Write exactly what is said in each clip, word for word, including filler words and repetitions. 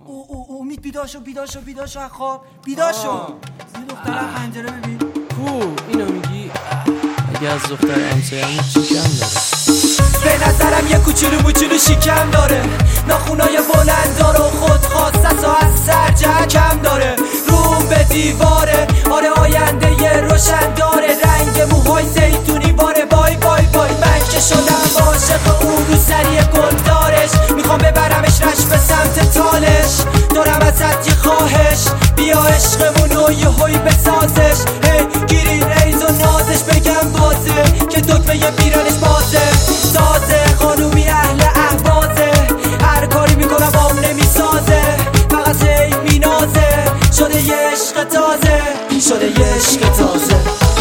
او او امید بیدار شو بیدار شو بیدار شو خواب بیدار شو. این دختر پنجره ببین. کو اینو میگی؟ اگه از دختر همسایه‌مون شیکم داره. به نظرم یه کوچولو موچولو شیکم داره، ناخونای بلند داره و خودخواست از سر جکم داره، روم به دیواره، آره آینده یه روشن داره، رنگ موهای زیتونی باره. بای بای بای من که شدم عاشق اون رو سری گلدارش، میخوام ببرمش رش به سمت تالش، دارم ازت یه خواهش بیا عشقمونو یه هوی بسازش. هی گیرین ریز و نازش بگم بازه که دکمه یه بیرانش بازه، سازه خانومی اهل احوازه، هر کاری میکنم بام نمیسازه، فقط هی مینازه، شده یه عشق تازه، شده یه عشق تازه.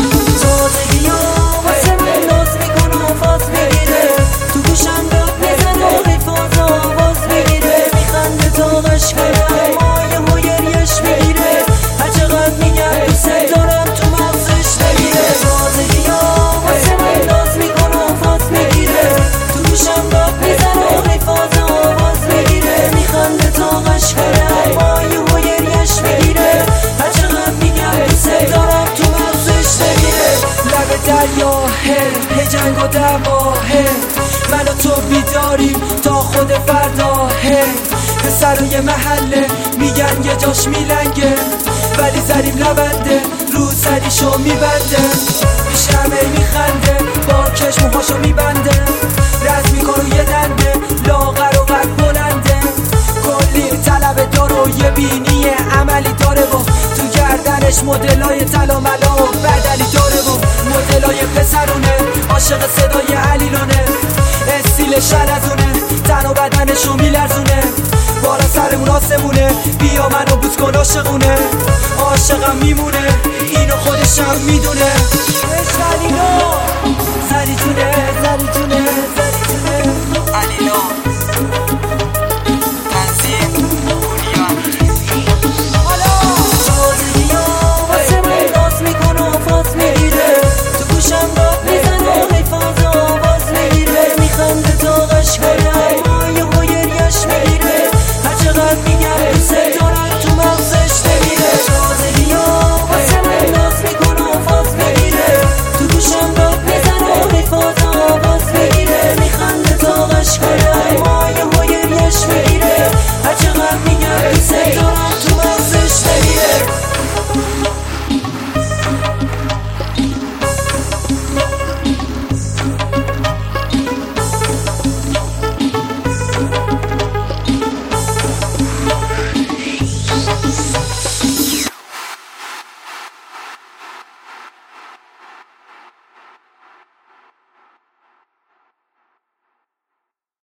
تازگی ها واسه من ناز میکنه و فاز میگیره، تو گوشم داد میزنه و حیفاز آواز میگیره، میخنده تا قش کنه اما یه هویریش میگیره، هر چقدر میگم دوست دارم تو مغزش نگیره. تازگی ها واسه من ناز میکنه و فاز میگیره، تو گوشم داد میزنه و حیفاز آواز میگیره، میخنده تا قش کنه اما یه هویریش میگیره، هر چقدر میگم دوست دارم تو مغزش نگیره. لب دریا هی هی جنگ و دعوا هی، من و تو بیداریم تا خود فردا هی، پسرای محله میگن یه جاش میلنگه ولی زریم لبنده رو سریشو میبنده، پیش همه میخنده با کش موهاشو میبنده، رد میکنو یه دنده لاغر و قد بلنده، کلی طلب داره و یه بینی عملی داره و تو گردنش مدلای طلا ملا و بدلی داره و مدلای پسرونه، عاشق صدای علیلونه، استیل شرزونه، تن و بدنشو میلرزونه، بالا سرمون آسمونه، بیا منو بوس کن عاشقونه، عاشقم میمونه اینو خودشم میدونه. عشق علینا زری جونه زری جونه زری جونه علینا